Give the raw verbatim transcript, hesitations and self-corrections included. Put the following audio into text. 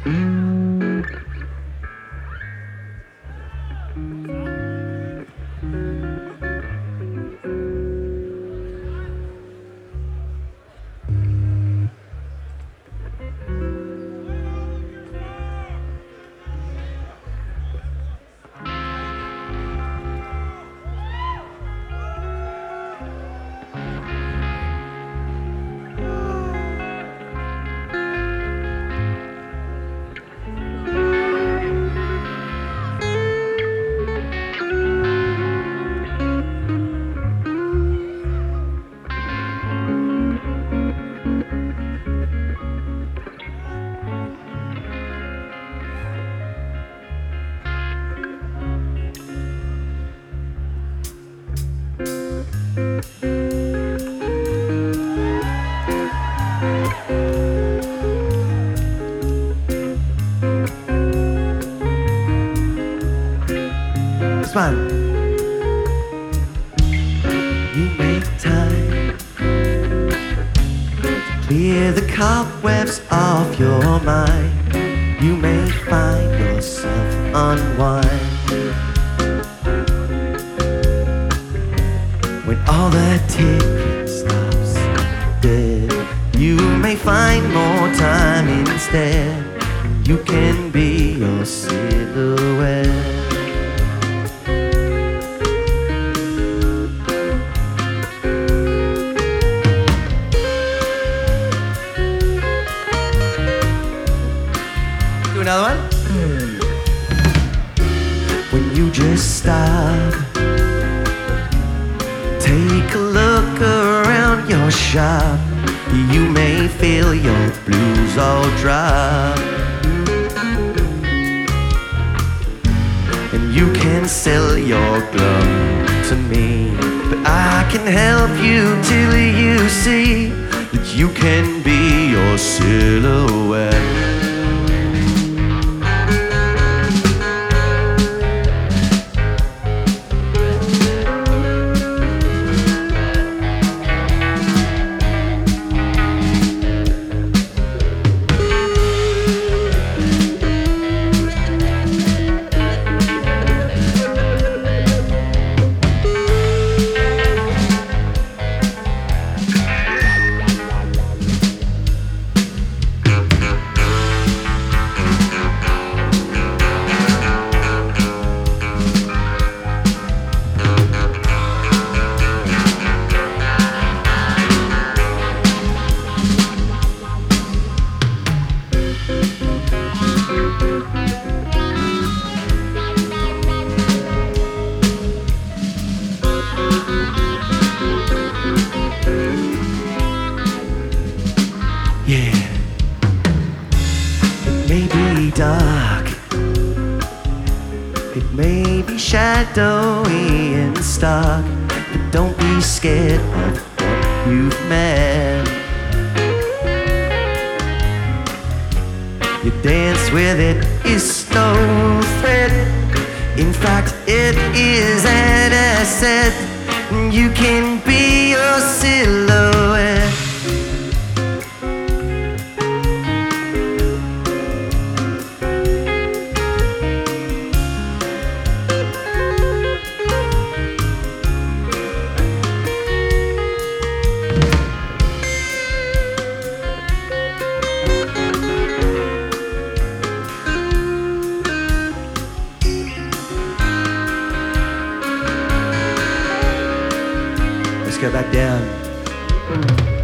This one. You make time to clear the cobwebs off your mind. You may find yourself unwind when all the ticking stops dead. You may find more time instead. You can be your silhouette. Do another one. When you just stop, take a look around your shop. You may feel your blues all drop, and you can sell your glove to me, but I can help you till you see that you can be your silhouette. Yeah, it may be dark, it may be shadowy and stark, but don't be scared of what you've met. You dance with it is no threat. In fact, it is an asset. You can be your silhouette. Let's go back down.